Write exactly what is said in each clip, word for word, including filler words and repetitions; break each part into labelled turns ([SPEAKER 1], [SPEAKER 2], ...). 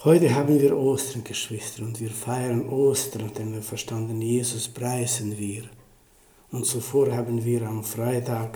[SPEAKER 1] Heute haben wir Ostern, Geschwister, und wir feiern Ostern, denn wir verstanden, Jesus preisen wir. Und zuvor haben wir am Freitag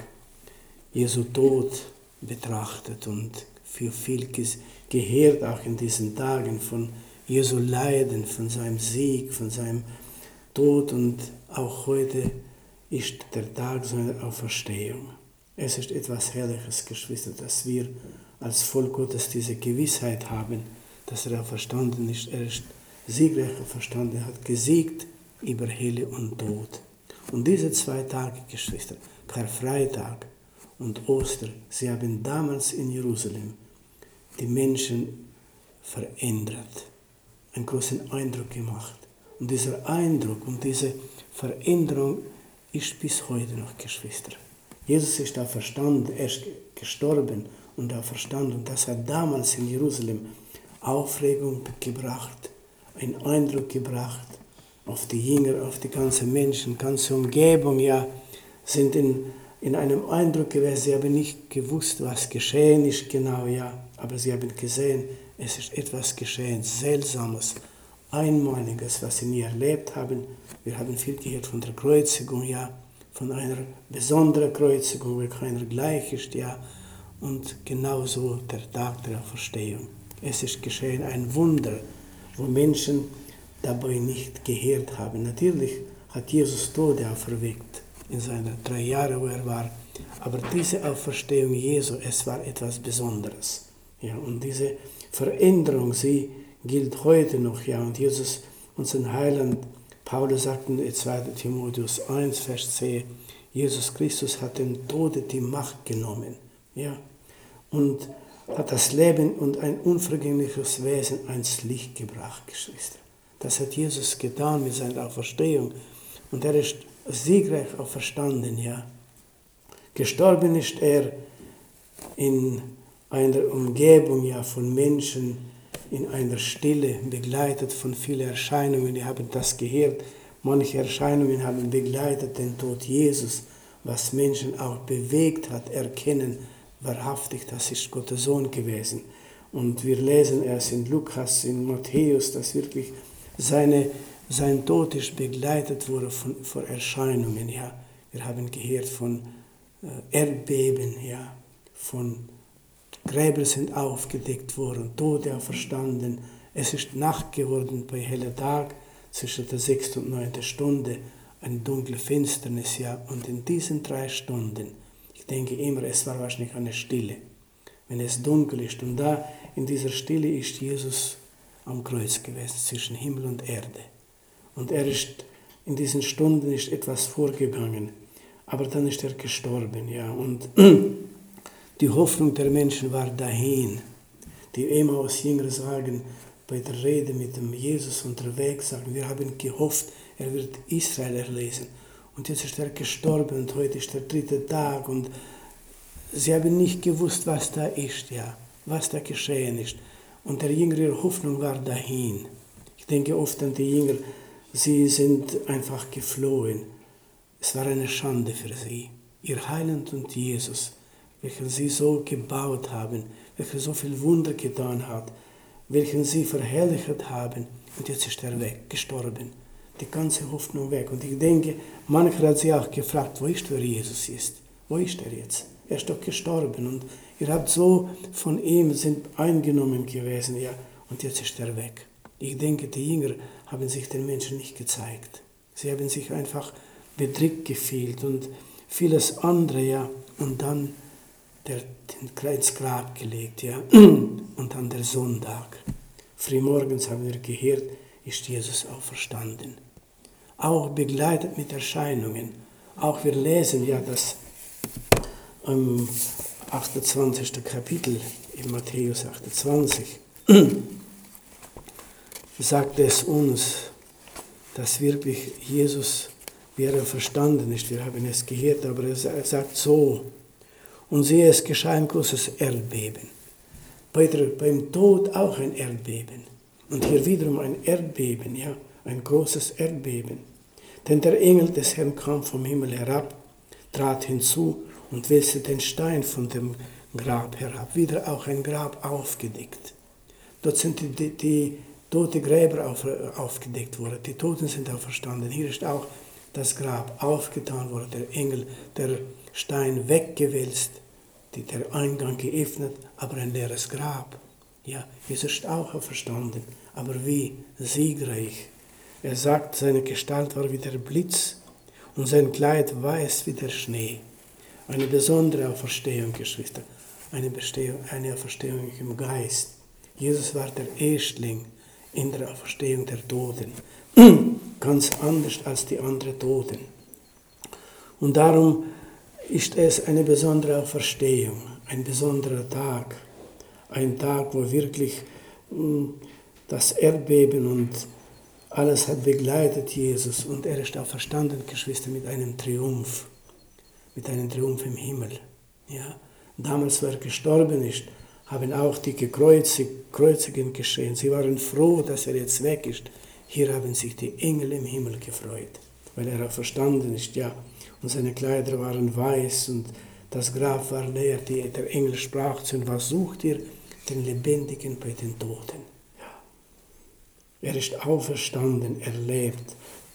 [SPEAKER 1] Jesu Tod betrachtet und für viel gehört auch in diesen Tagen von Jesu Leiden, von seinem Sieg, von seinem Tod, und auch heute ist der Tag seiner Auferstehung. Es ist etwas Herrliches, Geschwister, dass wir als Volk Gottes diese Gewissheit haben, dass er auferstanden ist. Er ist siegreich auferstanden, er hat gesiegt über Hölle und Tod. Und diese zwei Tage, Geschwister, Karfreitag und Ostern, sie haben damals in Jerusalem die Menschen verändert, einen großen Eindruck gemacht. Und dieser Eindruck und diese Veränderung ist bis heute noch, Geschwister. Jesus ist auferstanden, er ist gestorben und auferstanden. Und das hat damals in Jerusalem Aufregung gebracht, einen Eindruck gebracht auf die Jünger, auf die ganzen Menschen, ganze Umgebung, ja, sind in, in einem Eindruck gewesen. Sie haben nicht gewusst, was geschehen ist genau, ja, aber sie haben gesehen, es ist etwas geschehen, Seltsames, Einmaliges, was sie nie erlebt haben. Wir haben viel gehört von der Kreuzigung, ja, von einer besonderen Kreuzigung, wo keiner gleich ist, ja, und genauso der Tag der Auferstehung. Es ist geschehen ein Wunder, wo Menschen dabei nicht gehört haben. Natürlich hat Jesus Tote auferweckt in seinen drei Jahren, wo er war. Aber diese Auferstehung Jesu, es war etwas Besonderes. Ja, und diese Veränderung, sie gilt heute noch. Ja, und Jesus, unseren Heiland, Paulus sagt in zweiter Timotheus eins, Vers zehn, Jesus Christus hat dem Tode die Macht genommen. Ja, und hat das Leben und ein unvergängliches Wesen ans Licht gebracht, Geschwister. Das hat Jesus getan mit seiner Auferstehung. Und er ist siegreich auferstanden, ja. Gestorben ist er in einer Umgebung, ja, von Menschen, in einer Stille, begleitet von vielen Erscheinungen. Ihr habt das gehört. Manche Erscheinungen haben begleitet den Tod Jesus, was Menschen auch bewegt hat, erkennen, wahrhaftig, das ist Gottes Sohn gewesen. Und wir lesen es in Lukas, in Matthäus, dass wirklich seine, sein Tod ist begleitet wurde von, von Erscheinungen. Ja. Wir haben gehört von äh, Erdbeben, ja, von Gräber sind aufgedeckt worden, Tote auferstanden. Es ist Nacht geworden bei heller Tag, zwischen der sechsten und neunten Stunde, eine dunkle Finsternis, ja. Und in diesen drei Stunden, ich denke immer, es war wahrscheinlich eine Stille, wenn es dunkel ist. Und da in dieser Stille ist Jesus am Kreuz gewesen, zwischen Himmel und Erde. Und er ist, in diesen Stunden ist etwas vorgegangen, aber dann ist er gestorben, ja. Und die Hoffnung der Menschen war dahin. Die Emmaus-Jünger sagen, bei der Rede mit dem Jesus unterwegs, sagen, wir haben gehofft, er wird Israel erlösen. Und jetzt ist er gestorben und heute ist der dritte Tag und sie haben nicht gewusst, was da ist, ja, was da geschehen ist. Und der Jünger, ihre Hoffnung war dahin. Ich denke oft an die Jünger, sie sind einfach geflohen. Es war eine Schande für sie. Ihr Heiland und Jesus, welchen sie so gebaut haben, welcher so viel Wunder getan hat, welchen sie verherrlicht haben. Und jetzt ist er weg, gestorben. Die ganze Hoffnung weg. Und ich denke, mancher hat sie auch gefragt, wo ist, wer Jesus ist? Wo ist er jetzt? Er ist doch gestorben. Und ihr habt so von ihm sind eingenommen gewesen, ja. Und jetzt ist er weg. Ich denke, die Jünger haben sich den Menschen nicht gezeigt. Sie haben sich einfach bedrückt gefühlt und vieles andere, ja. Und dann der, den ins Grab gelegt, ja. Und dann der Sonntag. Frühmorgens haben wir gehört, ist Jesus auferstanden. Auch begleitet mit Erscheinungen. Auch wir lesen ja das im achtundzwanzigsten Kapitel in Matthäus achtundzwanzig. Sagt es uns, dass wirklich Jesus, wie er verstanden ist, wir haben es gehört, aber er sagt so, und siehe, es geschah ein großes Erdbeben. Bei der, beim Tod auch ein Erdbeben. Und hier wiederum ein Erdbeben, ja, ein großes Erdbeben. Denn der Engel des Herrn kam vom Himmel herab, trat hinzu und wälzte den Stein von dem Grab herab. Wieder auch ein Grab aufgedeckt. Dort sind die, die, die tote Gräber auf, aufgedeckt worden, die Toten sind auferstanden. Hier ist auch das Grab aufgetan worden, der Engel, der Stein weggewälzt, die, der Eingang geöffnet, aber ein leeres Grab. Ja, Jesus ist auch auferstanden, aber wie siegreich. Er sagt, seine Gestalt war wie der Blitz und sein Kleid weiß wie der Schnee. Eine besondere Auferstehung, Geschwister, eine, Bestehung, eine Auferstehung im Geist. Jesus war der Erstling in der Auferstehung der Toten, ganz anders als die anderen Toten. Und darum ist es eine besondere Auferstehung, ein besonderer Tag, ein Tag, wo wirklich mh, das Erdbeben und alles hat begleitet Jesus und er ist auferstanden, Geschwister, mit einem Triumph, mit einem Triumph im Himmel. Ja? Damals, wo er gestorben ist, haben auch die Gekreuzigten geschehen. Sie waren froh, dass er jetzt weg ist. Hier haben sich die Engel im Himmel gefreut, weil er auferstanden ist, ja. Und seine Kleider waren weiß und das Grab war leer. Die, der Engel sprach zu ihm, was sucht ihr? Den Lebendigen bei den Toten. Ja. Er ist auferstanden, er lebt.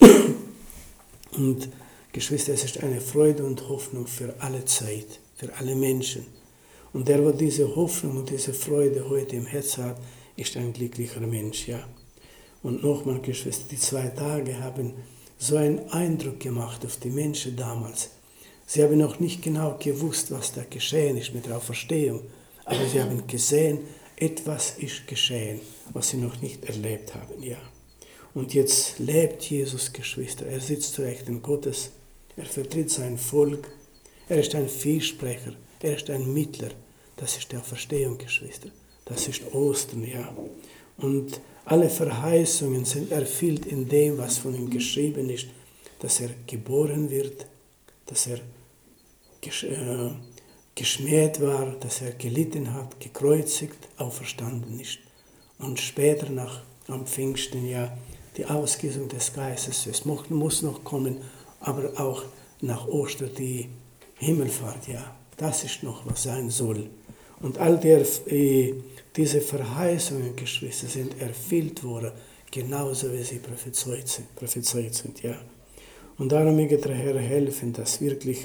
[SPEAKER 1] Und Geschwister, es ist eine Freude und Hoffnung für alle Zeit, für alle Menschen. Und der, der diese Hoffnung und diese Freude heute im Herz hat, ist ein glücklicher Mensch. Ja. Und nochmal, Geschwister, die zwei Tage haben so einen Eindruck gemacht auf die Menschen damals. Sie haben noch nicht genau gewusst, was da geschehen ist mit der Auferstehung, aber sie haben gesehen, etwas ist geschehen, was sie noch nicht erlebt haben. Ja. Und jetzt lebt Jesus, Geschwister. Er sitzt zu Rechten Gottes, er vertritt sein Volk, er ist ein Fürsprecher, er ist ein Mittler. Das ist die Auferstehung, Geschwister. Das ist Ostern, ja. Und alle Verheißungen sind erfüllt in dem, was von ihm geschrieben ist, dass er geboren wird, dass er gesch äh, geschmäht war, dass er gelitten hat, gekreuzigt, auferstanden ist. Und später nach am Pfingsten, ja, die Ausgießung des Geistes. Es muss noch kommen, aber auch nach Ostern die Himmelfahrt, ja. Das ist noch, was sein soll. Und all der, äh, diese Verheißungen, Geschwister, sind erfüllt worden, genauso wie sie prophezeit sind. Prophezeit sind ja. Und darum möge der Herr helfen, dass wirklich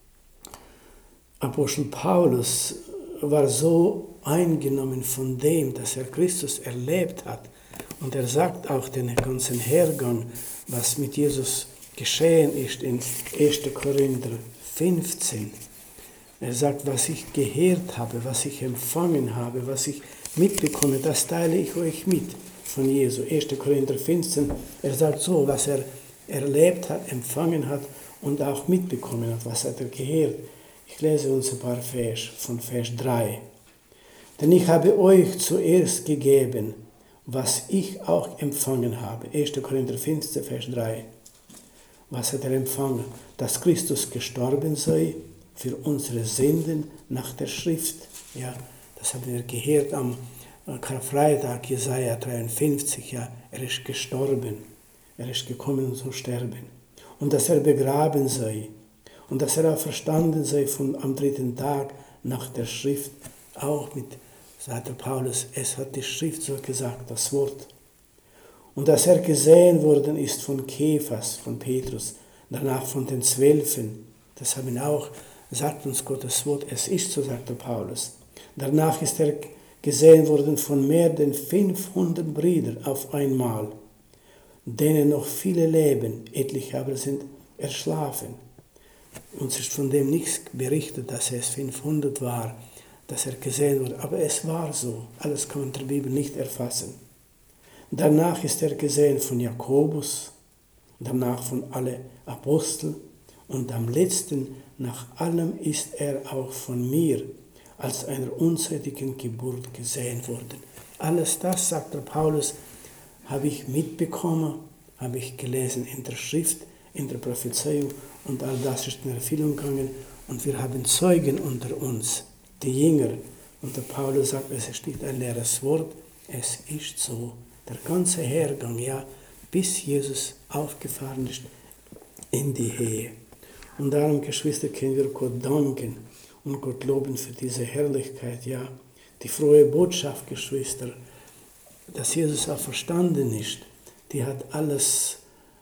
[SPEAKER 1] Apostel Paulus war so eingenommen von dem, dass er Christus erlebt hat. Und er sagt auch den ganzen Hergang, was mit Jesus geschehen ist in erster Korinther fünfzehn. Er sagt, was ich gehört habe, was ich empfangen habe, was ich mitbekomme, das teile ich euch mit von Jesu. erster Korinther fünfzehn, er sagt so, was er erlebt hat, empfangen hat und auch mitbekommen hat, was hat er gehört. Ich lese uns ein paar Vers von Vers drei. Denn ich habe euch zuerst gegeben, was ich auch empfangen habe. erster Korinther fünfzehn, Vers drei. Was hat er empfangen? Dass Christus gestorben sei für unsere Sünden nach der Schrift. Ja, das haben wir gehört am Karfreitag, Jesaja dreiundfünfzig. Ja, er ist gestorben. Er ist gekommen, um zu sterben. Und dass er begraben sei. Und dass er auch verstanden sei von, am dritten Tag nach der Schrift. Auch mit, sagt der Paulus, es hat die Schrift so gesagt, das Wort. Und dass er gesehen worden ist von Kephas, von Petrus, danach von den Zwölfen. Das haben auch, sagt uns Gottes Wort, es ist so, sagt der Paulus. Danach ist er gesehen worden von mehr denn fünfhundert Brüdern auf einmal, denen noch viele leben, etliche aber sind erschlafen. Uns ist von dem nichts berichtet, dass es fünfhundert war, dass er gesehen wurde, aber es war so. Alles kann man in der Bibel nicht erfassen. Danach ist er gesehen von Jakobus, danach von allen Aposteln und am letzten, nach allem ist er auch von mir als einer unzeitigen Geburt gesehen worden. Alles das, sagt der Paulus, habe ich mitbekommen, habe ich gelesen in der Schrift, in der Prophezeiung und all das ist in Erfüllung gegangen und wir haben Zeugen unter uns, die Jünger. Und der Paulus sagt, es ist nicht ein leeres Wort, es ist so. Der ganze Hergang, ja, bis Jesus aufgefahren ist in die Höhe. Und darum, Geschwister, können wir Gott danken und Gott loben für diese Herrlichkeit, ja. Die frohe Botschaft, Geschwister, dass Jesus auferstanden ist, die hat alles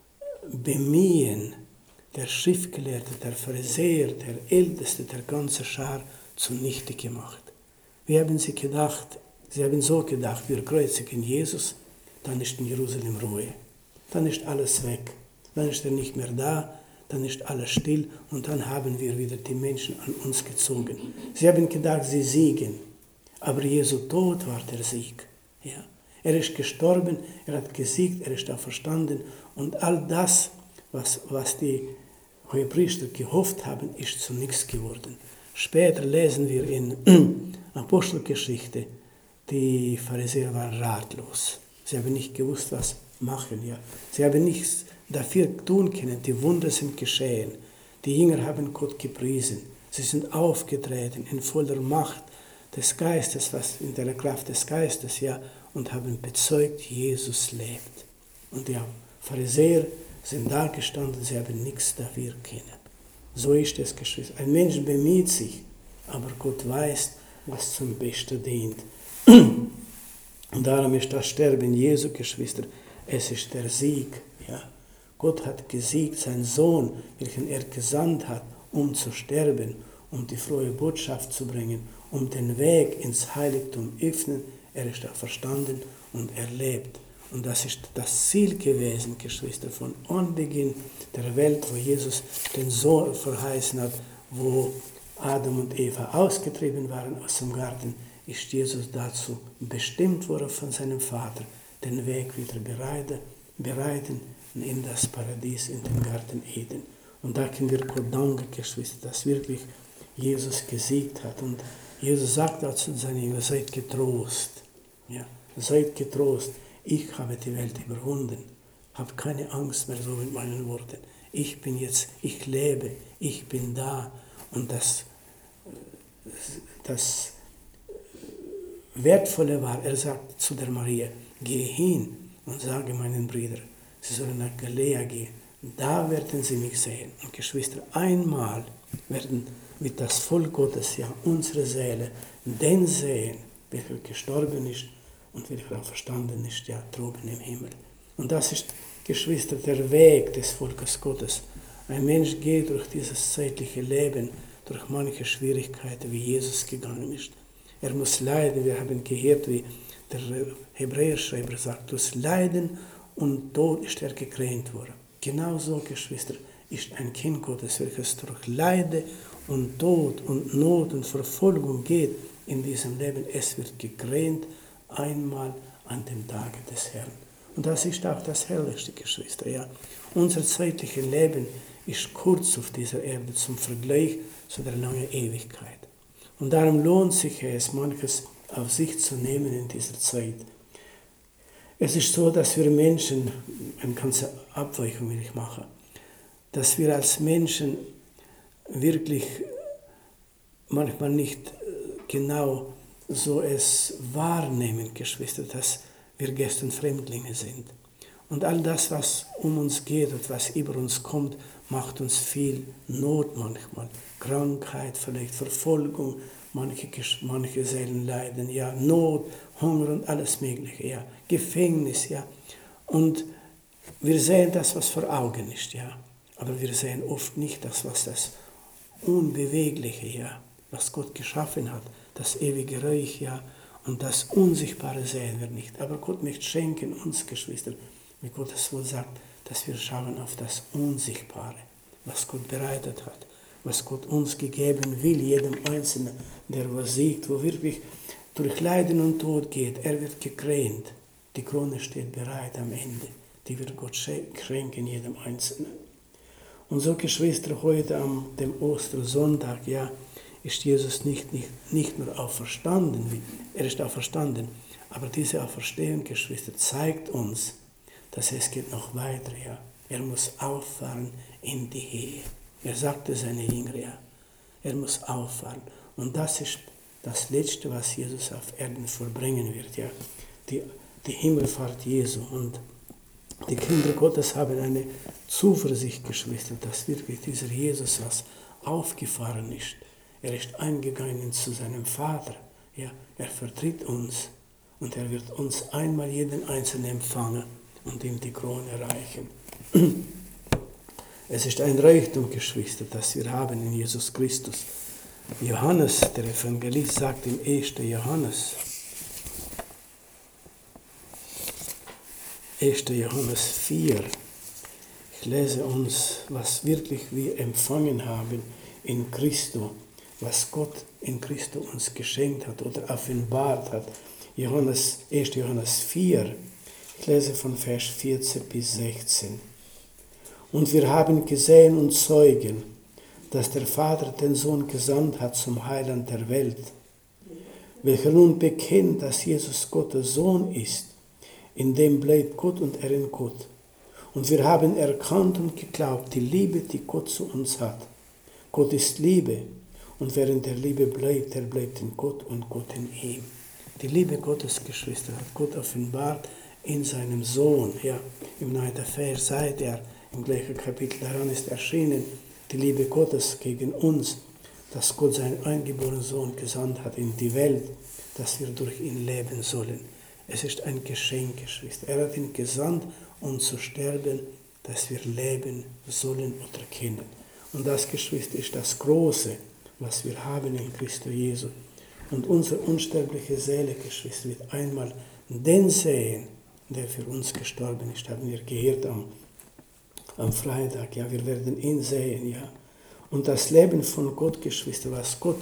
[SPEAKER 1] Bemühen der Schriftgelehrte, der Pharisäer, der Älteste, der ganze Schar zunichte gemacht. Wie haben sie gedacht? Sie haben so gedacht, wir kreuzigen Jesus, dann ist in Jerusalem Ruhe. Dann ist alles weg. Dann ist er nicht mehr da, dann ist alles still und dann haben wir wieder die Menschen an uns gezogen. Sie haben gedacht, sie siegen, aber Jesu Tod war der Sieg. Ja. Er ist gestorben, er hat gesiegt, er ist auferstanden und all das, was, was die Hohepriester gehofft haben, ist zu nichts geworden. Später lesen wir in Apostelgeschichte, die Pharisäer waren ratlos. Sie haben nicht gewusst, was machen. Ja. Sie haben nichts dafür tun können. Die Wunder sind geschehen. Die Jünger haben Gott gepriesen. Sie sind aufgetreten in voller Macht des Geistes, was in der Kraft des Geistes, ja, und haben bezeugt, Jesus lebt. Und die Pharisäer sind da gestanden, sie haben nichts dafür können. So ist es, Geschwister. Ein Mensch bemüht sich, aber Gott weiß, was zum Besten dient. Und darum ist das Sterben Jesu, Geschwister, es ist der Sieg. Ja. Gott hat gesiegt, sein Sohn, welchen er gesandt hat, um zu sterben, um die frohe Botschaft zu bringen, um den Weg ins Heiligtum öffnen. Er ist auferstanden und er lebt. Und das ist das Ziel gewesen, Geschwister, von Anbeginn der Welt, wo Jesus den Sohn verheißen hat, wo Adam und Eva ausgetrieben waren aus dem Garten, ist Jesus dazu bestimmt worden von seinem Vater, den Weg wieder bereiten, bereiten in das Paradies, in den Garten Eden. Und da können wir Gott danken, Geschwister, dass wirklich Jesus gesiegt hat. Und Jesus sagt auch zu seinen Jüngern, seid getrost. Ja, seid getrost. Ich habe die Welt überwunden. Habt keine Angst mehr, so mit meinen Worten. Ich bin jetzt, ich lebe, ich bin da. Und das, das Wertvolle war, er sagt zu der Maria, geh hin und sage meinen Brüdern, sie sollen nach Galiläa gehen. Da werden sie mich sehen. Und Geschwister, einmal werden wird das Volk Gottes, ja unsere Seele, den sehen, welcher gestorben ist und welcher auferstanden ist, ja droben im Himmel. Und das ist, Geschwister, der Weg des Volkes Gottes. Ein Mensch geht durch dieses zeitliche Leben, durch manche Schwierigkeiten, wie Jesus gegangen ist. Er muss leiden, wir haben gehört, wie der Hebräerschreiber sagt, durch Leiden und Tod ist er gekrönt worden. Genauso, Geschwister, ist ein Kind Gottes, welches durch Leiden und Tod und Not und Verfolgung geht in diesem Leben. Es wird gekrönt einmal an dem Tage des Herrn. Und das ist auch das Herrlichste, Geschwister. Ja. Unser zeitliches Leben ist kurz auf dieser Erde zum Vergleich zu der langen Ewigkeit. Und darum lohnt sich es, manches auf sich zu nehmen in dieser Zeit. Es ist so, dass wir Menschen, eine ganze Abweichung will ich machen, dass wir als Menschen wirklich manchmal nicht genau so es wahrnehmen, Geschwister, dass wir gestern Fremdlinge sind. Und all das, was um uns geht und was über uns kommt, macht uns viel Not manchmal. Krankheit, vielleicht Verfolgung, manche, manche Seelen leiden, ja, Not, Hunger und alles Mögliche, ja, Gefängnis, ja. Und wir sehen das, was vor Augen ist, ja. Aber wir sehen oft nicht das, was das Unbewegliche, ja, was Gott geschaffen hat, das ewige Reich, ja, und das Unsichtbare sehen wir nicht. Aber Gott möchte schenken uns, Geschwister, wie Gott es wohl sagt, dass wir schauen auf das Unsichtbare, was Gott bereitet hat, was Gott uns gegeben will, jedem Einzelnen, der was sieht, wo wirklich durch Leiden und Tod geht. Er wird gekrönt. Die Krone steht bereit am Ende. Die wird Gott schenken, jedem Einzelnen. Und so, Geschwister, heute am dem Ostersonntag, ja, ist Jesus nicht, nicht, nicht nur auferstanden, er ist auferstanden, aber diese Auferstehung, Geschwister, zeigt uns, dass es geht noch weiter, ja. Er muss auffahren in die Höhe. Er sagte seine Jünger, ja, er muss auffahren. Und das ist das Letzte, was Jesus auf Erden vollbringen wird, ja, die, die Himmelfahrt Jesu. Und die Kinder Gottes haben eine Zuversicht, Geschwister, dass wirklich dieser Jesus, was aufgefahren ist, er ist eingegangen zu seinem Vater, ja, er vertritt uns. und er wird uns einmal jeden Einzelnen empfangen und ihm die Krone reichen. Es ist ein Reichtum, Geschwister, das wir haben in Jesus Christus. Johannes, der Evangelist, sagt im ersten Johannes, erster Johannes vier, ich lese uns, was wirklich wir empfangen haben in Christo, was Gott in Christo uns geschenkt hat oder offenbart hat. Johannes, erster Johannes vier, ich lese von Vers vierzehn bis sechzehn. Und wir haben gesehen und zeugen, dass der Vater den Sohn gesandt hat zum Heiland der Welt, welcher nun bekennt, dass Jesus Gottes Sohn ist, in dem bleibt Gott und er in Gott. Und wir haben erkannt und geglaubt, die Liebe, die Gott zu uns hat. Gott ist Liebe, und wer in der Liebe bleibt, der bleibt in Gott und Gott in ihm. Die Liebe Gottes, Geschwister, hat Gott offenbart in seinem Sohn. Ja, im neunten Vers sagt er, im gleichen Kapitel daran ist erschienen, die Liebe Gottes gegen uns, dass Gott seinen eingeborenen Sohn gesandt hat in die Welt, dass wir durch ihn leben sollen. Es ist ein Geschenk, Geschwister. Er hat ihn gesandt, um zu sterben, dass wir leben sollen oder kennen. Und das, Geschwister, ist das Große, was wir haben in Christo Jesu. Und unsere unsterbliche Seele, Geschwister, wird einmal den sehen, der für uns gestorben ist. Haben wir gehört am, am Freitag. Ja, wir werden ihn sehen, ja. Und das Leben von Gott, Geschwister, was Gott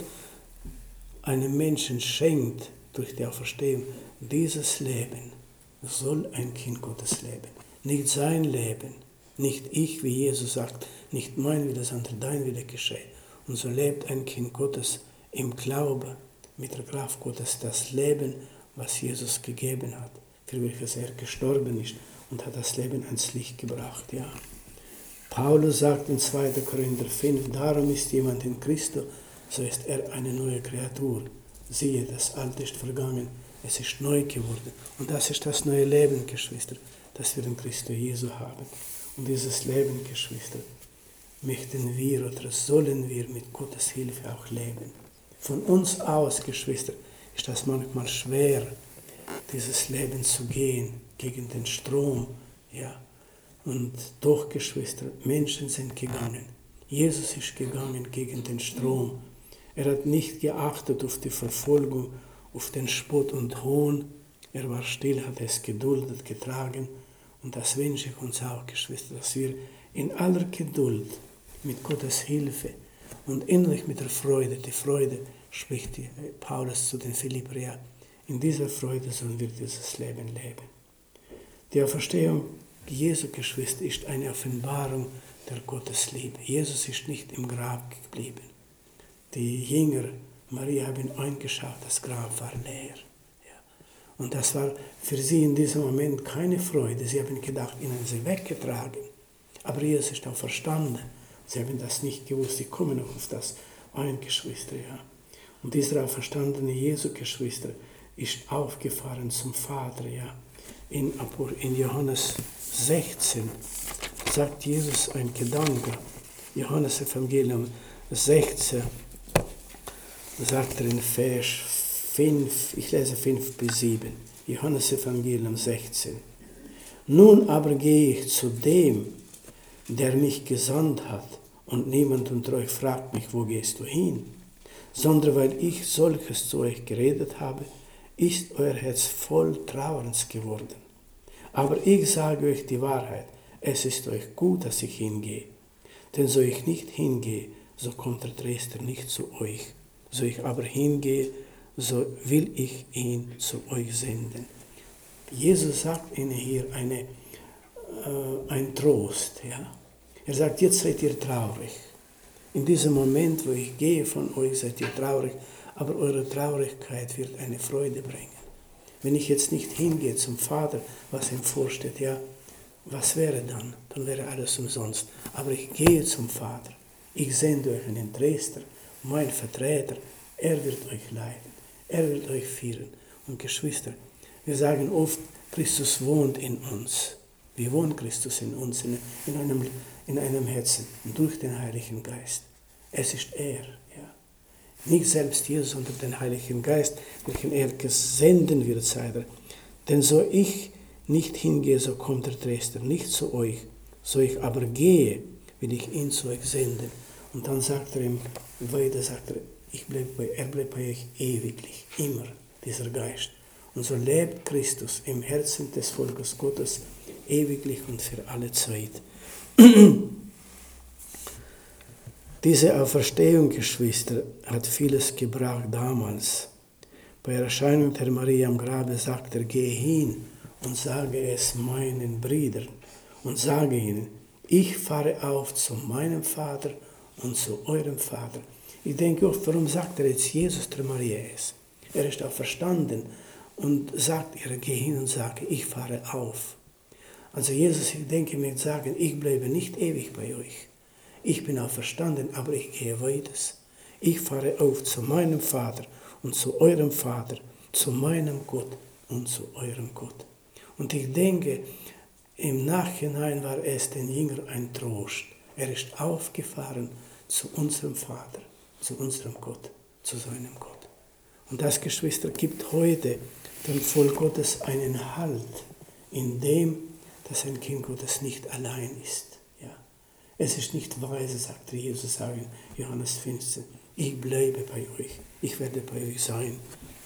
[SPEAKER 1] einem Menschen schenkt durch die Auferstehung, dieses Leben soll ein Kind Gottes leben. Nicht sein Leben, nicht ich, wie Jesus sagt, nicht mein Wille, sondern dein Wille geschehe. Und so lebt ein Kind Gottes im Glauben, mit der Kraft Gottes, das Leben, was Jesus gegeben hat, für welches er gestorben ist und hat das Leben ans Licht gebracht. Ja. Paulus sagt in zweiter Korinther fünf, darum ist jemand in Christo, so ist er eine neue Kreatur. Siehe, das Alte ist vergangen, es ist neu geworden. Und das ist das neue Leben, Geschwister, das wir in Christo Jesu haben. Und dieses Leben, Geschwister, möchten wir oder sollen wir mit Gottes Hilfe auch leben. Von uns aus, Geschwister, ist das manchmal schwer, dieses Leben zu gehen, gegen den Strom. Ja. Und doch, Geschwister, Menschen sind gegangen. Jesus ist gegangen gegen den Strom. Er hat nicht geachtet auf die Verfolgung, auf den Spott und Hohn. Er war still, hat es geduldet, getragen. Und das wünsche ich uns auch, Geschwister, dass wir in aller Geduld mit Gottes Hilfe und innerlich mit der Freude, die Freude spricht Paulus zu den Philipper, ja, in dieser Freude sollen wir dieses Leben leben. Die Auferstehung Jesu, Geschwister, ist eine Offenbarung der Gottesliebe. Jesus ist nicht im Grab geblieben. Die Jünger, Maria, haben eingeschaut, das Grab war leer. Ja. Und das war für sie in diesem Moment keine Freude. Sie haben gedacht, ihn haben sie weggetragen. Aber Jesus ist auch verstanden. Sie haben das nicht gewusst. Sie kommen noch auf das ein, Geschwister. Ja. Und dieser auferstandene Jesu, Geschwister, ist aufgefahren zum Vater. Ja. In, in Johannes sechzehn sagt Jesus ein Gedanke. Johannes Evangelium sechzehn sagt er in Vers fünf, ich lese fünf bis sieben. Johannes Evangelium sechzehn. Nun aber gehe ich zu dem, der mich gesandt hat, und niemand unter euch fragt mich, wo gehst du hin? Sondern weil ich solches zu euch geredet habe, ist euer Herz voll Trauerns geworden. Aber ich sage euch die Wahrheit, es ist euch gut, dass ich hingehe. Denn so ich nicht hingehe, so kommt der Tröster nicht zu euch. So ich aber hingehe, so will ich ihn zu euch senden. Jesus sagt ihnen hier eine, äh, ein Trost. Ja? Er sagt, jetzt seid ihr traurig. In diesem Moment, wo ich gehe von euch, seid ihr traurig, aber eure Traurigkeit wird eine Freude bringen. Wenn ich jetzt nicht hingehe zum Vater, was ihm vorsteht, ja, was wäre dann? Dann wäre alles umsonst. Aber ich gehe zum Vater. Ich sende euch einen Tröster, mein Vertreter. Er wird euch leiten. Er wird euch führen. Und Geschwister, wir sagen oft, Christus wohnt in uns. Wie wohnt Christus in uns? In, in, einem, in einem Herzen. Durch den Heiligen Geist. Es ist er. Ja. Nicht selbst Jesus, sondern den Heiligen Geist, welchen er senden wird, sagt er. Denn so ich nicht hingehe, so kommt der Tröster nicht zu euch. So ich aber gehe, will ich ihn zu euch senden. Und dann sagt er ihm weiter, sagt er, ich bleib bei, er bleibt bei euch ewiglich, immer, dieser Geist. Und so lebt Christus im Herzen des Volkes Gottes ewiglich und für alle Zeit. Diese Auferstehung, Geschwister, hat vieles gebracht damals. Bei der Erscheinung der Maria am Grabe sagt er, gehe hin und sage es meinen Brüdern und sage ihnen, ich fahre auf zu meinem Vater und zu eurem Vater. Ich denke oft, warum sagt er jetzt Jesus der Maria es? Er ist auferstanden und sagt ihr, geh hin und sage, ich fahre auf. Also Jesus, ich denke mir sagen, ich bleibe nicht ewig bei euch. Ich bin auferstanden, aber ich gehe weiter. Ich fahre auf zu meinem Vater und zu eurem Vater, zu meinem Gott und zu eurem Gott. Und ich denke, im Nachhinein war es den Jüngern ein Trost. Er ist aufgefahren zu unserem Vater, zu unserem Gott, zu seinem Gott. Und das, Geschwister, gibt heute dem Volk Gottes einen Halt, in dem, dass ein Kind Gottes nicht allein ist. Ja. Es ist nicht weise, sagt Jesus, sagen Johannes fünfzehn, ich bleibe bei euch, ich werde bei euch sein.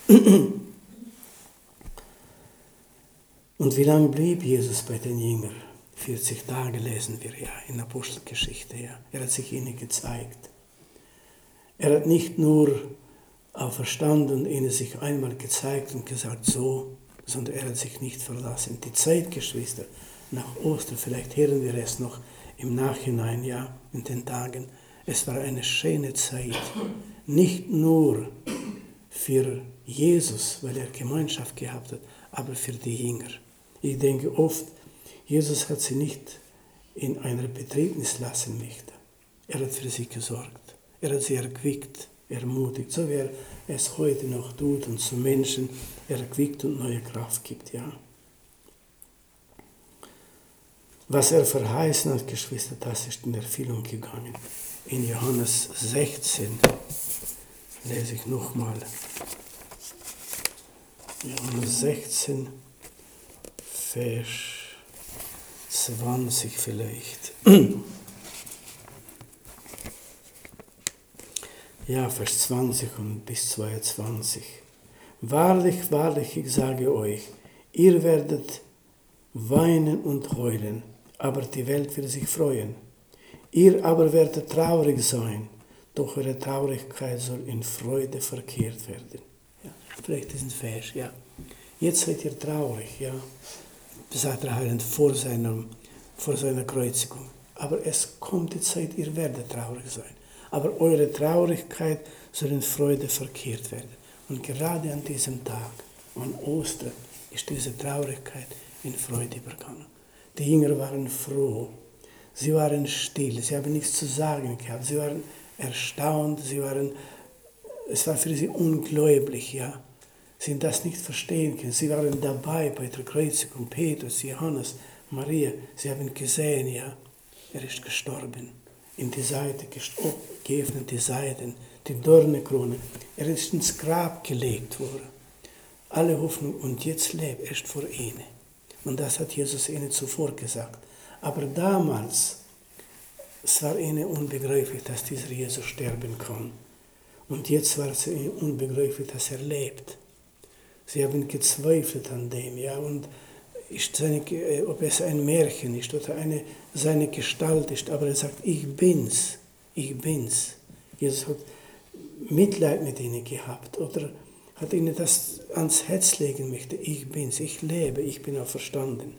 [SPEAKER 1] Und wie lange blieb Jesus bei den Jüngern? vierzig Tage lesen wir ja in der Apostelgeschichte. Ja. Er hat sich ihnen gezeigt. Er hat nicht nur auferstanden und ihnen sich einmal gezeigt und gesagt, so, sondern er hat sich nicht verlassen. Die Zeit, Geschwister, nach Ostern, vielleicht hören wir es noch im Nachhinein, ja, in den Tagen, es war eine schöne Zeit, nicht nur für Jesus, weil er Gemeinschaft gehabt hat, aber für die Jünger. Ich denke oft, Jesus hat sie nicht in einer Bedrängnis lassen möchte. Er hat für sie gesorgt. Er hat sie erquickt, ermutigt, so wie er es heute noch tut und zu Menschen erquickt und neue Kraft gibt. Ja. Was er verheißen hat, Geschwister, das ist in Erfüllung gegangen. In Johannes sechzehn lese ich nochmal. Johannes sechzehn, Vers zwanzig vielleicht. Ja, Vers zwanzig und bis zweiundzwanzig. Wahrlich, wahrlich, ich sage euch, ihr werdet weinen und heulen, aber die Welt wird sich freuen. Ihr aber werdet traurig sein, doch eure Traurigkeit soll in Freude verkehrt werden. Ja, vielleicht ist ein Vers, ja. Jetzt seid ihr traurig, ja. Sagt der Heiland vor, seinem, vor seiner Kreuzigung. Aber es kommt die Zeit, ihr werdet traurig sein. Aber eure Traurigkeit soll in Freude verkehrt werden. Und gerade an diesem Tag, an Ostern, ist diese Traurigkeit in Freude übergegangen. Die Jünger waren froh. Sie waren still. Sie haben nichts zu sagen gehabt. Sie waren erstaunt. Sie waren, es war für sie ungläubig, ja. Sie das nicht verstehen können. Sie waren dabei bei der Kreuzigung. Petrus, Johannes, Maria. Sie haben gesehen, ja, er ist gestorben. In die Seite, oh, geöffnet die Seiten, die Dornenkrone. Er ist ins Grab gelegt worden. Alle Hoffnung und jetzt lebt er vor ihnen. Und das hat Jesus ihnen zuvor gesagt. Aber damals, es war ihnen unbegreiflich, dass dieser Jesus sterben kann. Und jetzt war es ihnen unbegreiflich, dass er lebt. Sie haben gezweifelt an dem, ja, und ist seine, ob es ein Märchen ist oder eine, seine Gestalt ist, aber er sagt, ich bin's, ich bin's. Jesus hat Mitleid mit ihnen gehabt oder hat ihnen das ans Herz legen möchte, ich bin's, ich lebe, ich bin auferstanden.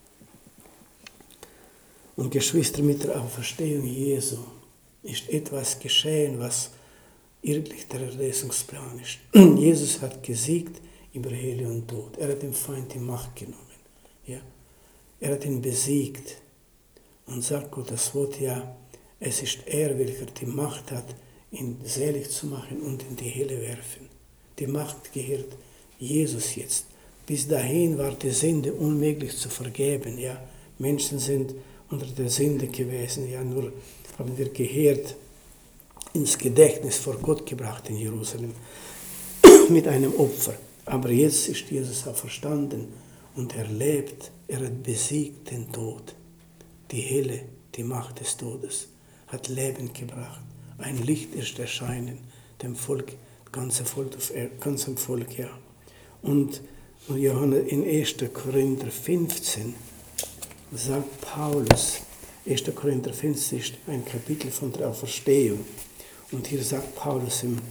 [SPEAKER 1] Und Geschwister, mit der Auferstehung Jesu ist etwas geschehen, was wirklich der Erlösungsplan ist. Jesus hat gesiegt über Hölle und Tod. Er hat dem Feind die Macht genommen. Ja? Er hat ihn besiegt. Und sagt Gott das Wort, ja, es ist er, welcher die Macht hat, ihn selig zu machen und in die Hölle werfen. Die Macht gehört Jesus jetzt. Bis dahin war die Sünde unmöglich zu vergeben. Ja? Menschen sind unter der Sünde gewesen. Ja? Nur haben wir gehört, ins Gedächtnis vor Gott gebracht in Jerusalem mit einem Opfer. Aber jetzt ist Jesus auferstanden und er lebt, er hat besiegt den Tod. Die Hölle, die Macht des Todes, hat Leben gebracht. Ein Licht ist erschienen, dem Volk, ganze Volk, ganzem Volk, ja. Und Johannes in erster Korinther fünfzehn sagt Paulus, erster Korinther fünfzehn ist ein Kapitel von der Auferstehung. Und hier sagt Paulus im,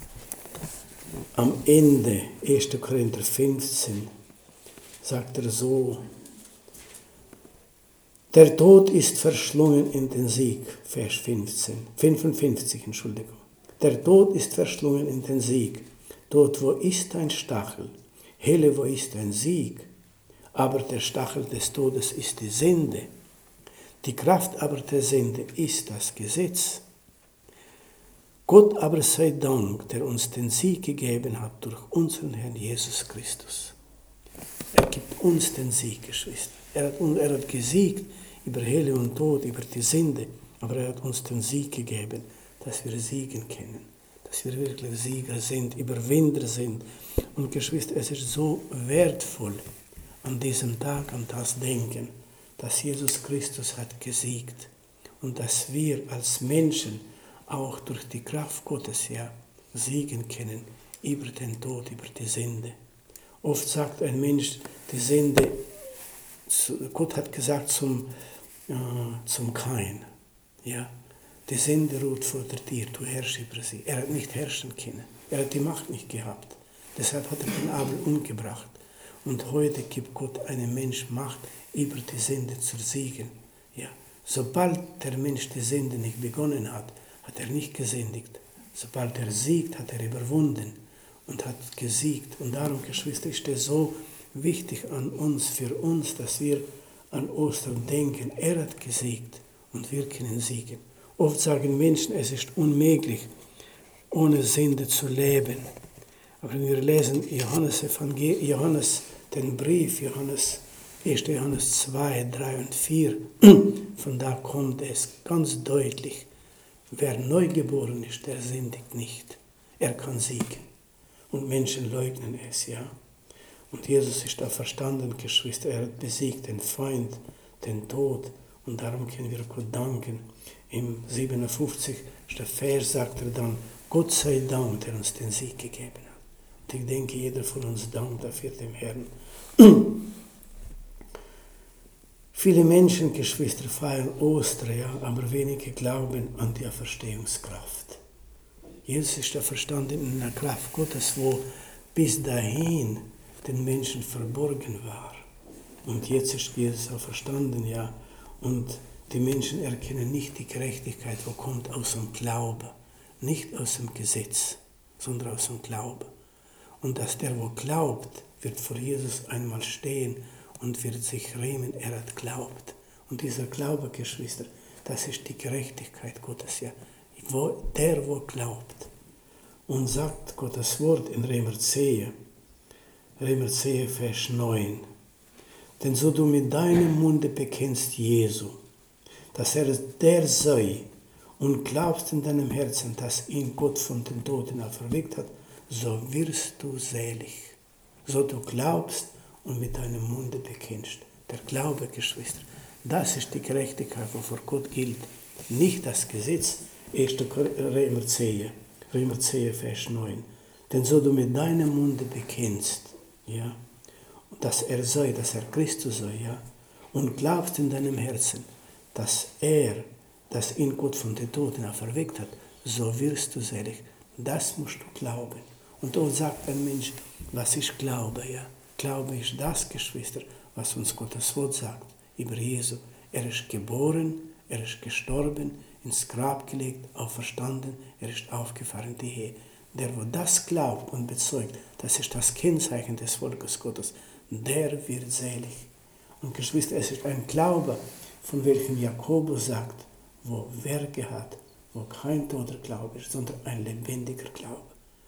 [SPEAKER 1] am Ende, erster Korinther fünfzehn, sagt er so, der Tod ist verschlungen in den Sieg, Vers fünfzehn, fünfundfünfzig, Entschuldigung. Der Tod ist verschlungen in den Sieg. Dort, wo ist ein Stachel? Hölle, wo ist ein Sieg? Aber der Stachel des Todes ist die Sünde. Die Kraft aber der Sünde ist das Gesetz. Gott aber sei Dank, der uns den Sieg gegeben hat durch unseren Herrn Jesus Christus. Er gibt uns den Sieg, Geschwister. Er hat, er hat gesiegt über Hölle und Tod, über die Sünde, aber er hat uns den Sieg gegeben, dass wir siegen können, dass wir wirklich Sieger sind, Überwinder sind. Und Geschwister, es ist so wertvoll, an diesem Tag an das denken, dass Jesus Christus hat gesiegt und dass wir als Menschen auch durch die Kraft Gottes ja siegen können über den Tod, über die Sünde. Oft sagt ein Mensch, die Sünde, Gott hat gesagt zum, äh, zum Kain, ja, die Sünde ruht vor der Tür, du herrschst über sie. Er hat nicht herrschen können, er hat die Macht nicht gehabt. Deshalb hat er den Abel umgebracht. Und heute gibt Gott einem Mensch Macht, über die Sünde zu siegen. Ja, sobald der Mensch die Sünde nicht begonnen hat, hat er nicht gesündigt. Sobald er siegt, hat er überwunden und hat gesiegt. Und darum, Geschwister, ist es so wichtig an uns, für uns, dass wir an Ostern denken. Er hat gesiegt und wir können siegen. Oft sagen Menschen, es ist unmöglich, ohne Sünde zu leben. Aber wenn wir lesen Johannes, Evangel- Johannes den Brief, Johannes, erster Johannes zwei, drei und vier, von da kommt es ganz deutlich, wer neugeboren ist, der sündigt nicht. Er kann siegen. Und Menschen leugnen es, ja. Und Jesus ist da verstanden, Geschwister, er hat besiegt den Feind, den Tod. Und darum können wir Gott danken. Im siebenundfünfzig. Vers sagt er dann, Gott sei Dank, der uns den Sieg gegeben hat. Und ich denke, jeder von uns dankt dafür dem Herrn. Viele Menschen, Geschwister, feiern Ostern, ja, aber wenige glauben an die Auferstehungskraft. Jesus ist da verstanden in der Kraft Gottes, wo bis dahin den Menschen verborgen war. Und jetzt ist Jesus auferstanden, ja. Und die Menschen erkennen nicht die Gerechtigkeit, wo kommt aus dem Glauben. Nicht aus dem Gesetz, sondern aus dem Glauben. Und dass der, wo glaubt, wird vor Jesus einmal stehen und wird sich rühmen, er hat glaubt. Und dieser Glaube, Geschwister, das ist die Gerechtigkeit Gottes, ja. Wo, der, wo glaubt. Und sagt Gottes Wort in Römer zehn, Römer zehn, Vers neun. Denn so du mit deinem Munde bekennst Jesu, dass er der sei, und glaubst in deinem Herzen, dass ihn Gott von den Toten auferweckt hat, so wirst du selig. So du glaubst und mit deinem Munde bekennst. Der Glaube, Geschwister, das ist die Gerechtigkeit, die vor Gott gilt. Nicht das Gesetz. erster Römer zehn, Römer zehn, Vers neun. Denn so du mit deinem Munde bekennst, ja, dass er sei, dass er Christus sei, ja, und glaubst in deinem Herzen, dass er, dass ihn Gott von den Toten auferweckt hat, so wirst du selig. Das musst du glauben. Und dort sagt ein Mensch, was ist Glaube, ja? Glaube ist das, Geschwister, was uns Gottes Wort sagt über Jesu. Er ist geboren, er ist gestorben, ins Grab gelegt, auferstanden, er ist aufgefahren in die Höhe. Der, wo das glaubt und bezeugt, das ist das Kennzeichen des Volkes Gottes, der wird selig. Und Geschwister, es ist ein Glaube, von welchem Jakobus sagt, wo Werke hat, wo kein toter Glaube ist, sondern ein lebendiger Glaube.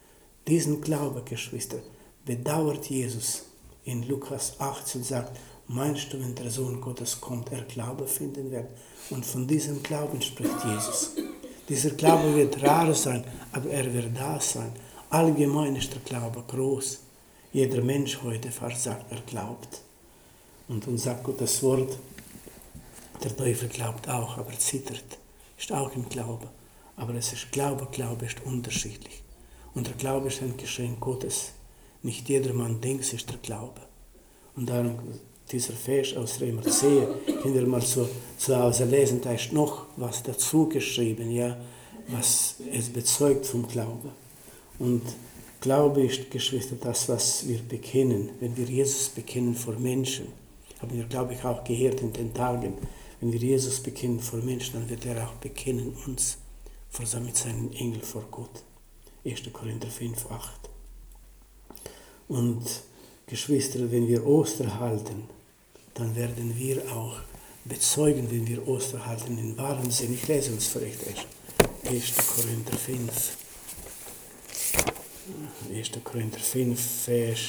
[SPEAKER 1] Diesen Glaube, Geschwister, bedauert Jesus in Lukas achtzehn, sagt, meinst du, wenn der Sohn Gottes kommt, er Glaube finden wird? Und von diesem Glauben spricht Jesus. Dieser Glaube wird rar sein, aber er wird da sein. Allgemein ist der Glaube groß. Jeder Mensch heute versagt, er glaubt. Und uns sagt Gottes Wort, der Teufel glaubt auch, aber zittert. Ist auch im Glaube. Aber es ist Glaube, Glaube ist unterschiedlich. Und der Glaube ist ein Geschenk Gottes. Nicht jedermann denkt, ist der Glaube. Und darum, dieser Vers aus Römer zehn, können wir mal zu, zu Hause lesen, da ist noch was dazu geschrieben, ja, was es bezeugt vom Glauben. Und Glaube ist, Geschwister, das, was wir bekennen, wenn wir Jesus bekennen vor Menschen. Haben wir, glaube ich, auch gehört in den Tagen, wenn wir Jesus bekennen vor Menschen, dann wird er auch bekennen uns vor, mit seinen Engeln vor Gott. erster Korinther fünf, acht. Und Geschwister, wenn wir Ostern halten, dann werden wir auch bezeugen, wenn wir Ostern halten, in wahrem Sinn. Ich lese uns vielleicht erst. erster Korinther fünf. erster Korinther fünf, Vers,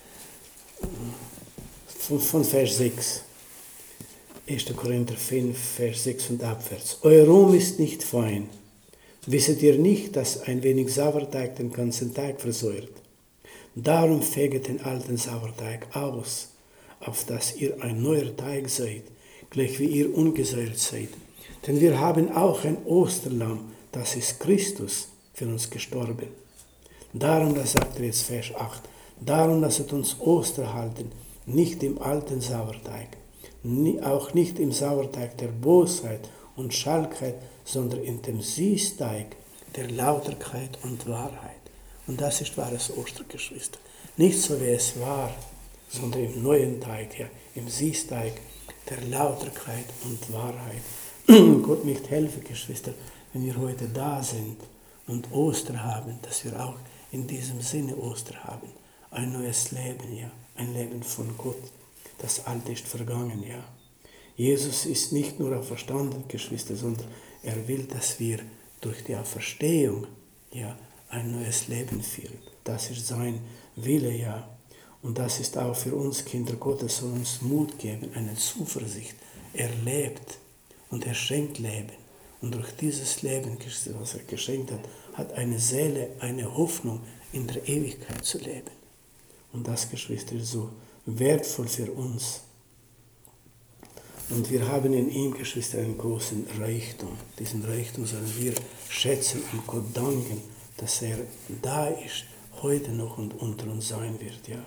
[SPEAKER 1] von Vers sechs. erster Korinther fünf, Vers sechs und abwärts. Euer Ruhm ist nicht fein. Wisset ihr nicht, dass ein wenig Sauerteig den ganzen Teig versäuert? Darum feget den alten Sauerteig aus, auf dass ihr ein neuer Teig seid, gleich wie ihr ungesäuert seid. Denn wir haben auch ein Osterlamm, das ist Christus, für uns gestorben. Darum, das sagt er jetzt Vers acht, darum lasset uns Oster halten, nicht im alten Sauerteig, auch nicht im Sauerteig der Bosheit und Schalkheit, sondern in dem Siesteig der Lauterkeit und Wahrheit. Und das ist wahres Ostergeschwister. Nicht so wie es war, sondern im neuen Teig, ja, im Siesteig der Lauterkeit und Wahrheit. Gott möchte helfen, Geschwister, wenn wir heute da sind und Ostern haben, dass wir auch in diesem Sinne Ostern haben. Ein neues Leben, ja, ein Leben von Gott. Das Alte ist vergangen, ja. Jesus ist nicht nur auferstanden, Geschwister, sondern er will, dass wir durch die Auferstehung, ja, ein neues Leben führen. Das ist sein Wille, ja. Und das ist auch für uns Kinder Gottes, soll uns Mut geben, eine Zuversicht. Er lebt und er schenkt Leben. Und durch dieses Leben, was er geschenkt hat, hat eine Seele eine Hoffnung, in der Ewigkeit zu leben. Und das, Geschwister, ist so wertvoll für uns. Und wir haben in ihm, Geschwister, einen großen Reichtum. Diesen Reichtum sollen wir schätzen und Gott danken, dass er da ist, heute noch und unter uns sein wird, ja.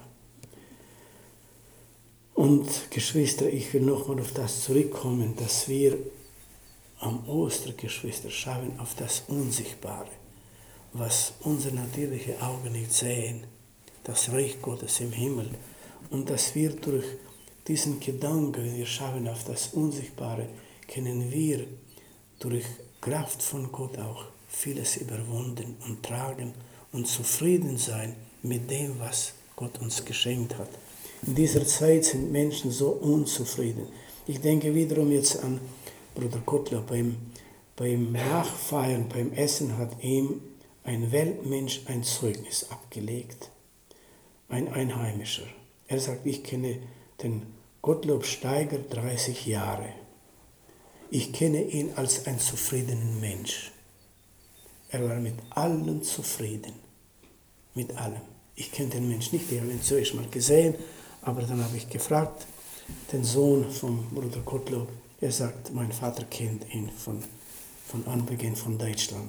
[SPEAKER 1] Und Geschwister, ich will nochmal auf das zurückkommen, dass wir am Ostern, Geschwister, schauen auf das Unsichtbare, was unsere natürlichen Augen nicht sehen, das Reich Gottes im Himmel. Und dass wir durch diesen Gedanken, wenn wir schauen auf das Unsichtbare, können wir durch Kraft von Gott auch vieles überwunden und tragen und zufrieden sein mit dem, was Gott uns geschenkt hat. In dieser Zeit sind Menschen so unzufrieden. Ich denke wiederum jetzt an Bruder Gottlob. Beim, beim Nachfeiern, beim Essen hat ihm ein Weltmensch ein Zeugnis abgelegt. Ein Einheimischer. Er sagt, ich kenne den Gottlob Steiger dreißig Jahre. Ich kenne ihn als einen zufriedenen Mensch. Er war mit allem zufrieden. Mit allem. Ich kenne den Menschen nicht, ich habe ihn zuerst mal gesehen, aber dann habe ich gefragt, den Sohn vom Bruder Gottlob, er sagt, mein Vater kennt ihn von, von Anbeginn von Deutschland.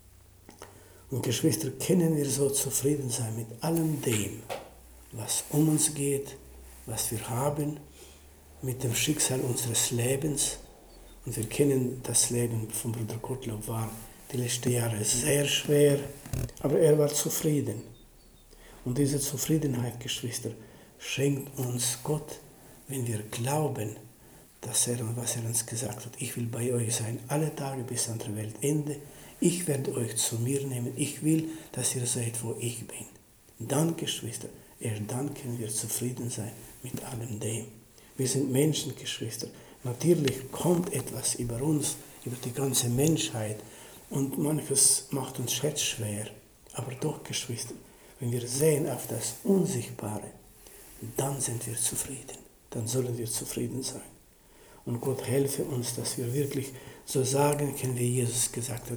[SPEAKER 1] Und Geschwister, können wir so zufrieden sein mit allem dem, was um uns geht, was wir haben, mit dem Schicksal unseres Lebens. Und wir kennen das Leben von Bruder Gottlob, war die letzten Jahre sehr schwer, aber er war zufrieden. Und diese Zufriedenheit, Geschwister, schenkt uns Gott, wenn wir glauben, dass er, was er uns gesagt hat, ich will bei euch sein, alle Tage bis an der Weltende, ich werde euch zu mir nehmen, ich will, dass ihr seid, wo ich bin. Dann, Geschwister, erst dann können wir zufrieden sein mit allem dem. Wir sind Menschen, Geschwister. Natürlich kommt etwas über uns, über die ganze Menschheit und manches macht uns Herz schwer. Aber doch, Geschwister, wenn wir sehen auf das Unsichtbare, dann sind wir zufrieden. Dann sollen wir zufrieden sein. Und Gott helfe uns, dass wir wirklich so sagen können, wie Jesus gesagt hat,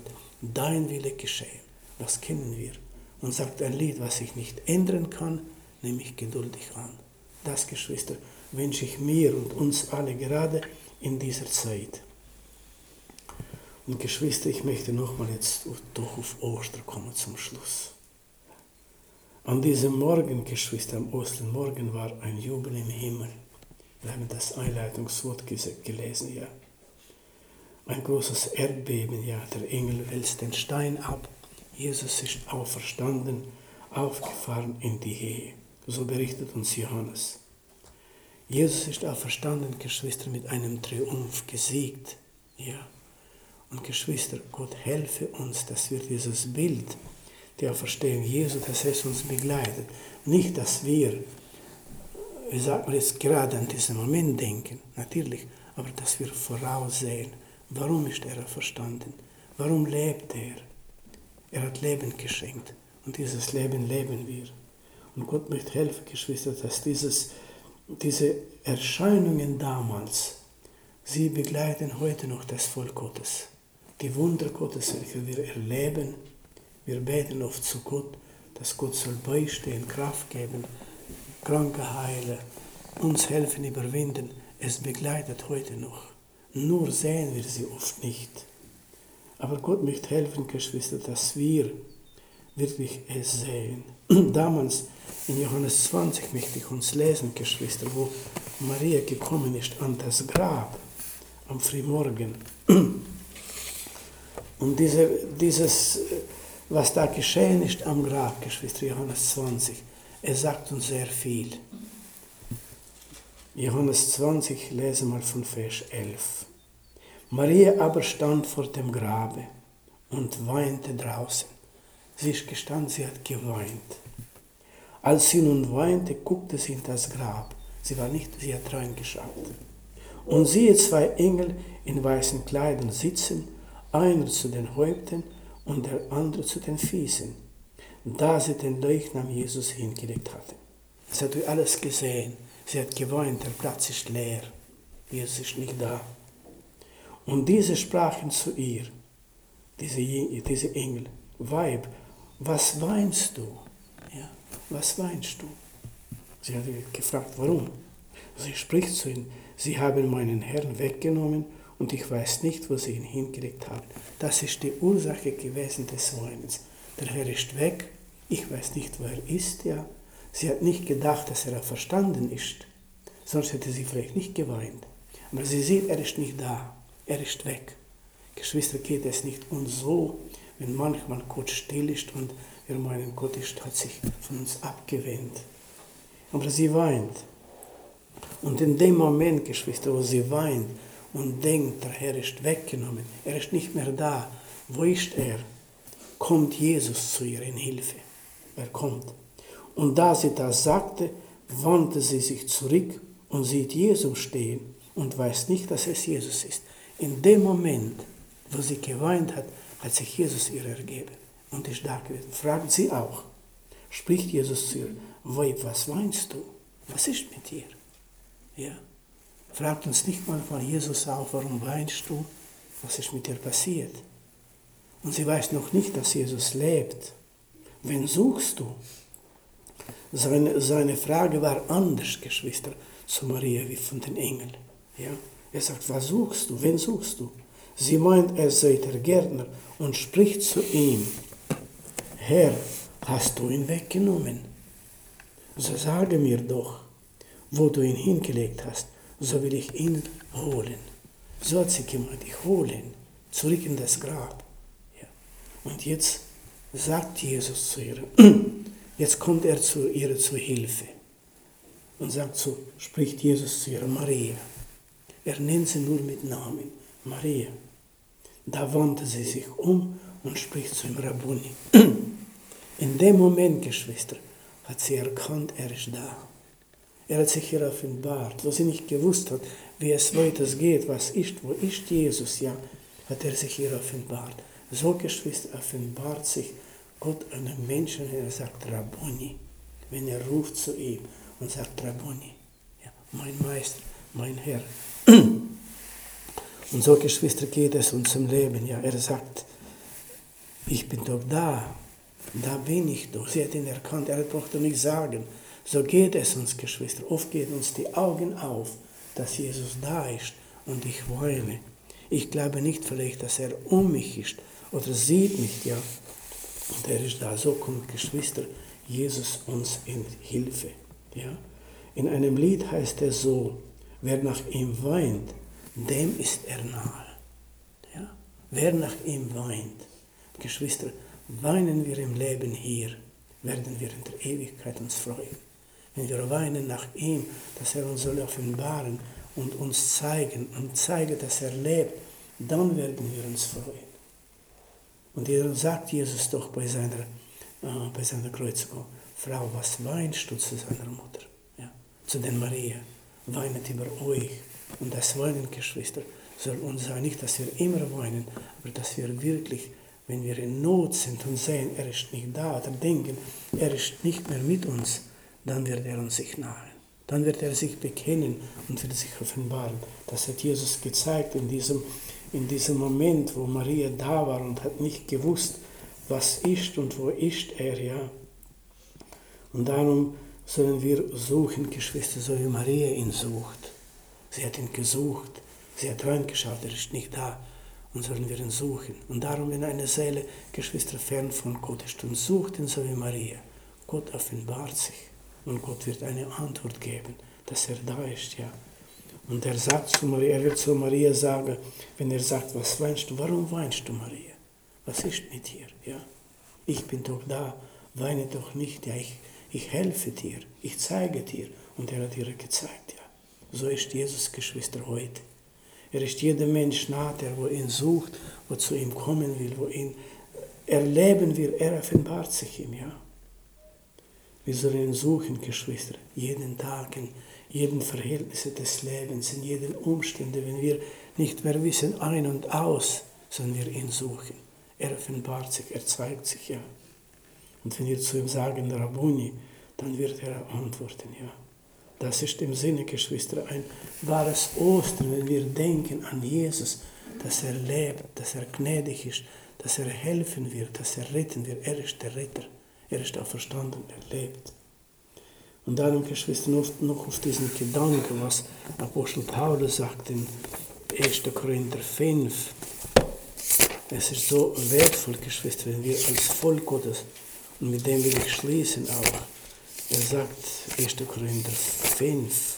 [SPEAKER 1] dein Wille geschehe. Das kennen wir. Und sagt ein Lied, was ich nicht ändern kann, nehme ich geduldig an. Das, Geschwister, wünsche ich mir und uns alle gerade in dieser Zeit. Und Geschwister, ich möchte nochmal jetzt doch auf Ostern kommen zum Schluss. An diesem Morgen, Geschwister, am Ostermorgen war ein Jubel im Himmel. Wir haben das Einleitungswort gelesen, ja. Ein großes Erdbeben, ja. Der Engel wälzt den Stein ab. Jesus ist auferstanden, aufgefahren in die Höhe. So berichtet uns Johannes. Jesus ist auferstanden, Geschwister, mit einem Triumph gesiegt, ja. Und Geschwister, Gott helfe uns, dass wir dieses Bild der Auferstehung Jesu, dass es uns begleitet. Nicht, dass wir, wie sagt man jetzt, gerade an diesen Moment denken, natürlich, aber dass wir voraussehen, warum ist er auferstanden? Warum lebt er? Er hat Leben geschenkt und dieses Leben leben wir. Und Gott möchte helfen, Geschwister, dass dieses, diese Erscheinungen damals, sie begleiten heute noch das Volk Gottes. Die Wunder Gottes, welche wir erleben, wir beten oft zu Gott, dass Gott soll beistehen, Kraft geben, Kranke heilen, uns helfen, überwinden. Es begleitet heute noch. Nur sehen wir sie oft nicht. Aber Gott möchte helfen, Geschwister, dass wir wirklich es sehen. Damals in Johannes zwanzig möchte ich uns lesen, Geschwister, wo Maria gekommen ist an das Grab am Frühmorgen. Und diese, dieses, was da geschehen ist am Grab, Geschwister, Johannes zwanzig, er sagt uns sehr viel. Johannes zwanzig, lese mal von Vers elf. Maria aber stand vor dem Grabe und weinte draußen. Sie ist gestanden, sie hat geweint. Als sie nun weinte, guckte sie in das Grab. Sie war nicht, sie hat reingeschaut. Und siehe, zwei Engel in weißen Kleidern sitzen, einer zu den Häupten und der andere zu den Füßen, da sie den Leichnam Jesus hingelegt hatten. Sie hat alles gesehen. Sie hat geweint, der Platz ist leer. Jesus ist nicht da. Und diese sprachen zu ihr, diese, diese Engel, Weib, was weinst du? Ja, was weinst du? Sie hat gefragt, warum? Sie spricht zu ihnen, sie haben meinen Herrn weggenommen und ich weiß nicht, wo sie ihn hingelegt haben. Das ist die Ursache gewesen des Weinens. Der Herr ist weg, ich weiß nicht, wo er ist, ja. Sie hat nicht gedacht, dass er verstanden ist, sonst hätte sie vielleicht nicht geweint. Aber sie sieht, er ist nicht da, er ist weg. Geschwister, geht es nicht uns so, wenn manchmal Gott still ist und wir meinen, Gott ist, hat sich von uns abgewendet. Aber sie weint. Und in dem Moment, Geschwister, wo sie weint und denkt, der Herr ist weggenommen, er ist nicht mehr da, wo ist er? Kommt Jesus zu ihr in Hilfe. Er kommt. Und da sie das sagte, wandte sie sich zurück und sieht Jesus stehen und weiß nicht, dass es Jesus ist. In dem Moment, wo sie geweint hat, hat sich Jesus ihr ergeben und ist da gewesen. Fragt sie auch, spricht Jesus zu ihr, Weib, was weinst du? Was ist mit dir? Ja. Fragt uns nicht manchmal Jesus auch, warum weinst du? Was ist mit dir passiert? Und sie weiß noch nicht, dass Jesus lebt. Wen suchst du? Seine, seine Frage war anders, Geschwister, zu Maria wie von den Engeln. Ja? Er sagt, was suchst du? Wen suchst du? Sie meint, er sei der Gärtner und spricht zu ihm, Herr, hast du ihn weggenommen? So sage mir doch, wo du ihn hingelegt hast, so will ich ihn holen. So hat sie gemeint, ich hole ihn zurück in das Grab. Ja. Und jetzt sagt Jesus zu ihr, jetzt kommt er zu ihr zur Hilfe und sagt so, spricht Jesus zu ihr, Maria. Er nennt sie nur mit Namen, Maria. Da wandte sie sich um und spricht zu ihm, Rabboni. In dem Moment, Geschwister, hat sie erkannt, er ist da. Er hat sich ihr offenbart, wo sie nicht gewusst hat, wie es weiter geht, was ist, wo ist Jesus, ja, hat er sich ihr offenbart. So, Geschwister, offenbart sich Gott einem Menschen, er sagt Rabboni, wenn er ruft zu ihm und sagt Rabboni, ja, mein Meister, mein Herr. Und so, Geschwister, geht es uns im Leben, ja, er sagt, ich bin doch da, da bin ich doch. Sie hat ihn erkannt, er brauchte nicht sagen. So geht es uns, Geschwister. Oft gehen uns die Augen auf, dass Jesus da ist und ich weine. Ich glaube nicht vielleicht, dass er um mich ist oder sieht mich, ja. Und er ist da. So kommt, Geschwister, Jesus uns in Hilfe. Ja. In einem Lied heißt es so, wer nach ihm weint, dem ist er nahe. Ja. Wer nach ihm weint, Geschwister, weinen wir im Leben hier, werden wir in der Ewigkeit uns freuen. Wenn wir weinen nach ihm, dass er uns soll offenbaren und uns zeigen und zeigen, dass er lebt, dann werden wir uns freuen. Und er sagt Jesus doch bei seiner, äh, bei seiner Kreuzigung, Frau, was weinst du zu seiner Mutter? Ja, zu den Maria, weinet über euch. Und das Weinen, Geschwister, soll uns sein, nicht, dass wir immer weinen, aber dass wir wirklich, wenn wir in Not sind und sehen, er ist nicht da, oder denken, er ist nicht mehr mit uns, dann wird er uns sich nahen. Dann wird er sich bekennen und wird sich offenbaren. Das hat Jesus gezeigt in diesem, in diesem Moment, wo Maria da war und hat nicht gewusst, was ist und wo ist er, ja. Und darum sollen wir suchen, Geschwister, so wie Maria ihn sucht. Sie hat ihn gesucht, sie hat reingeschaut, er ist nicht da. Und sollen wir ihn suchen. Und darum, wenn eine Seele, Geschwister, fern von Gott ist und sucht ihn so wie Maria, Gott offenbart sich. Und Gott wird eine Antwort geben, dass er da ist, ja. Und er sagt zu Maria, er wird zu Maria sagen, wenn er sagt, was weinst du, warum weinst du, Maria? Was ist mit dir, ja? Ich bin doch da, weine doch nicht, ja, ich, ich helfe dir, ich zeige dir. Und er hat ihr gezeigt, ja. So ist Jesus, Geschwister, heute. Er ist jedem Mensch nah, der wo ihn sucht, wo zu ihm kommen will, wo ihn erleben will, er offenbart sich ihm, ja. Wir sollen ihn suchen, Geschwister, jeden Tag, in jeden Verhältnissen des Lebens, in jeden Umständen, wenn wir nicht mehr wissen, ein und aus, sollen wir ihn suchen. Er offenbart sich, er zeigt sich, ja. Und wenn wir zu ihm sagen, Rabbuni, dann wird er antworten, ja. Das ist im Sinne, Geschwister, ein wahres Ostern, wenn wir denken an Jesus, dass er lebt, dass er gnädig ist, dass er helfen wird, dass er retten wird. Er ist der Retter. Er ist auferstanden, er lebt. Und darum, Geschwister, noch auf diesen Gedanken, was Apostel Paulus sagt in erster Korinther fünf. Es ist so wertvoll, Geschwister, wenn wir als Volk Gottes, und mit dem will ich schließen auch, er sagt, erster Korinther fünf,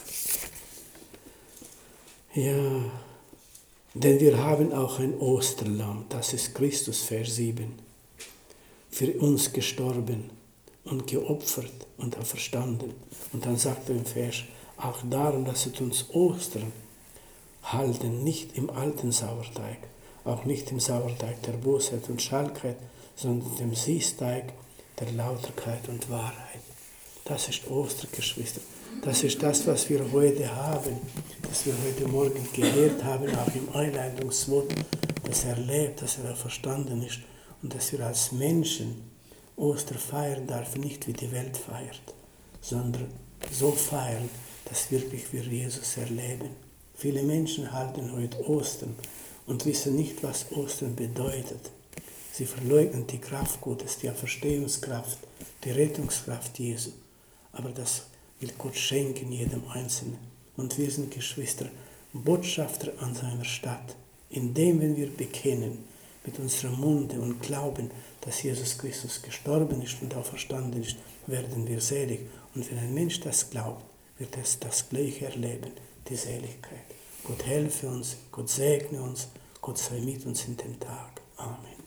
[SPEAKER 1] ja, denn wir haben auch ein Osterlamm, das ist Christus, Vers sieben, für uns gestorben und geopfert und auferstanden. Und dann sagt er im Vers, auch darum, lasset uns Ostern halten, nicht im alten Sauerteig, auch nicht im Sauerteig der Bosheit und Schalkheit, sondern dem Siesteig der Lauterkeit und Wahrheit. Das ist Ostern, Geschwister. Das ist das, was wir heute haben, das wir heute Morgen gehört haben, auch im Einleitungswort, dass er lebt, dass er verstanden ist und dass wir als Menschen Ostern feiern dürfen, nicht wie die Welt feiert, sondern so feiern, dass wirklich wir Jesus erleben. Viele Menschen halten heute Ostern und wissen nicht, was Ostern bedeutet. Sie verleugnen die Kraft Gottes, die Auferstehungskraft, die Rettungskraft Jesu. Aber das will Gott schenken jedem Einzelnen. Und wir sind, Geschwister, Botschafter an seiner Stadt, indem, wenn wir bekennen, mit unserem Munde und glauben, dass Jesus Christus gestorben ist und auferstanden ist, werden wir selig. Und wenn ein Mensch das glaubt, wird er das Gleiche erleben, die Seligkeit. Gott helfe uns, Gott segne uns, Gott sei mit uns in dem Tag. Amen.